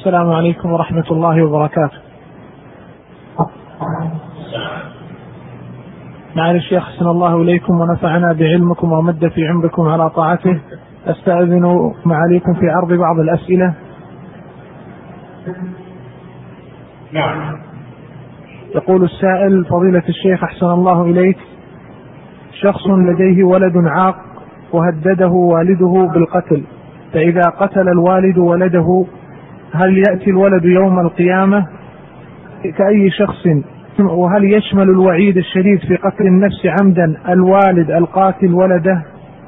السلام عليكم ورحمة الله وبركاته. معالي الشيخ أحسن الله إليكم ونفعنا بعلمكم ومد في عمركم على طاعته. أستأذن معاليكم في عرض بعض الأسئلة. نعم. يقول السائل: فضيلة الشيخ أحسن الله إليك، شخص لديه ولد عاق وهدده والده بالقتل، فإذا قتل الوالد ولده هل يأتي الولد يوم القيامة كأي شخص؟ وهل يشمل الوعيد الشديد في قتل النفس عمدا الوالد القاتل ولده؟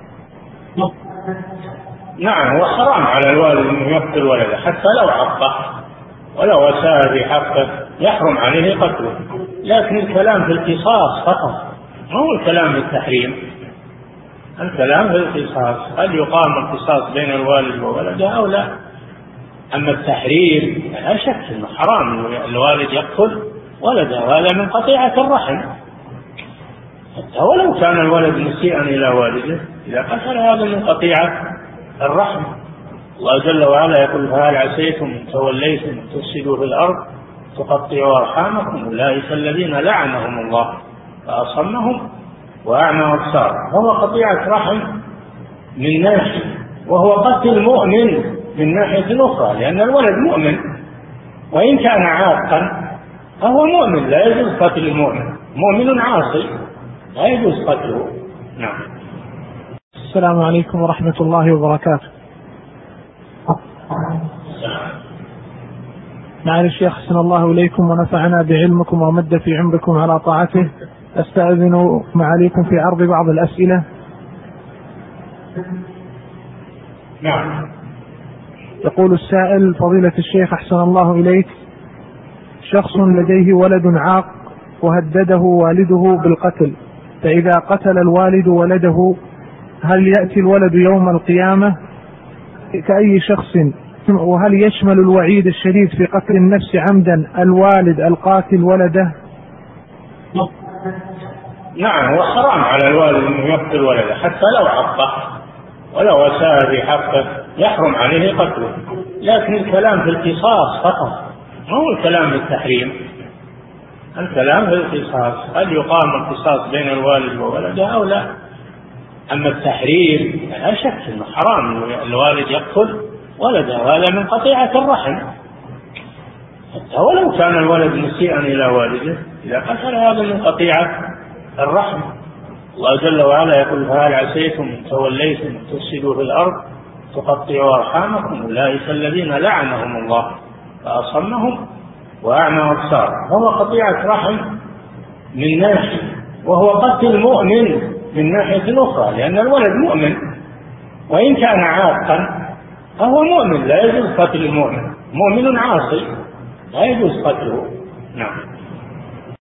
نعم، وحرام على الوالد أن يقتل ولده حتى لو عقه ولو أساء في حقه، يحرم عليه قتله. لكن الكلام في القصاص فقط، مو الكلام في التحريم. الكلام في القصاص، هل يقام القصاص بين الوالد وولده أو لا؟ أما التحريم لا شك أنه حرام الوالد يقتل ولده، وهذا من قطيعة الرحم. حتى ولو كان الولد مسيئا إلى والده، إذا قتل هذا من قطيعة الرحم. الله جل وعلا يقول: فهل عسيتم إن توليتم أن تفسدوا في الأرض تقطعوا أرحامكم أولئك الذين لعنهم الله فأصمهم وأعمى أبصارهم. فهو قطيعة رحم من ناحية، وهو قتل مؤمن من ناحية أخرى، لأن الولد مؤمن وإن كان عاقا فهو مؤمن، لا يجوز قتل المؤمن، مؤمن عاصي لا يجوز قتله. نعم. السلام عليكم ورحمة الله وبركاته. معالي الشيخ أحسن الله إليكم ونفعنا بعلمكم ومد في عمركم على طاعته. أستأذن معاليكم في عرض بعض الأسئلة. نعم. يقول السائل: فضيلة الشيخ أحسن الله إليك، شخص لديه ولد عاق وهدده والده بالقتل، فإذا قتل الوالد ولده هل يأتي الولد يوم القيامة كأي شخص؟ وهل يشمل الوعيد الشديد في قتل النفس عمدا الوالد القاتل ولده؟ نعم، وحرام على الوالد أن يقتل ولده حتى لو عقه ولو أساء في حقه، يحرم عليه قتله. لكن الكلام في القصاص فقط، مو الكلام في التحريم. الكلام في القصاص، هل يقام القصاص بين الوالد وولده أو لا؟ أما التحريم لا شك أنه حرام الوالد يقتل ولده، وهذا من قطيعة الرحم. حتى ولو كان الولد مسيئا إلى والده، إذا قتل هذا من قطيعة الرحم. الله جل وعلا يقول: فهل عسيتم إن توليتم أن تفسدوا في الأرض تقطعوا أرحامكم أولئك الذين لعنهم الله فأصمهم وأعمى أبصارهم. فهو قطيعة رحم من ناحية، وهو قتل مؤمن من ناحية أخرى، لأن الولد مؤمن وإن كان عاقا فهو مؤمن، لا يجوز قتل المؤمن، مؤمن عاصي لا يجوز قتله. نعم.